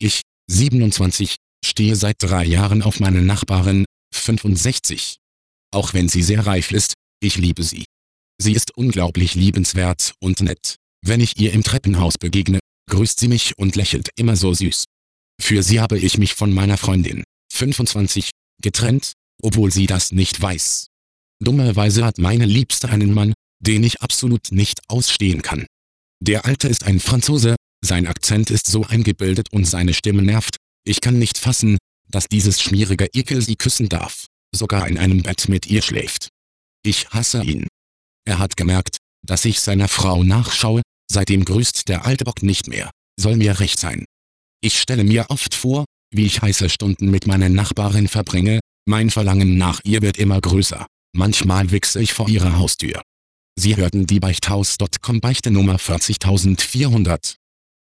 Ich, 27, stehe seit 3 Jahren auf meine Nachbarin, 65. Auch wenn sie sehr reif ist, ich liebe sie. Sie ist unglaublich liebenswert und nett. Wenn ich ihr im Treppenhaus begegne, grüßt sie mich und lächelt immer so süß. Für sie habe ich mich von meiner Freundin, 25, getrennt, obwohl sie das nicht weiß. Dummerweise hat meine Liebste einen Mann, den ich absolut nicht ausstehen kann. Der Alte ist ein Franzose, sein Akzent ist so eingebildet und seine Stimme nervt. Ich kann nicht fassen, dass dieses schmierige Ekel sie küssen darf, sogar in einem Bett mit ihr schläft. Ich hasse ihn. Er hat gemerkt, dass ich seiner Frau nachschaue, seitdem grüßt der alte Bock nicht mehr, soll mir recht sein. Ich stelle mir oft vor, wie ich heiße Stunden mit meiner Nachbarin verbringe, mein Verlangen nach ihr wird immer größer, manchmal wichse ich vor ihrer Haustür. Sie hörten die Beichthaus.com Beichte Nummer 40400.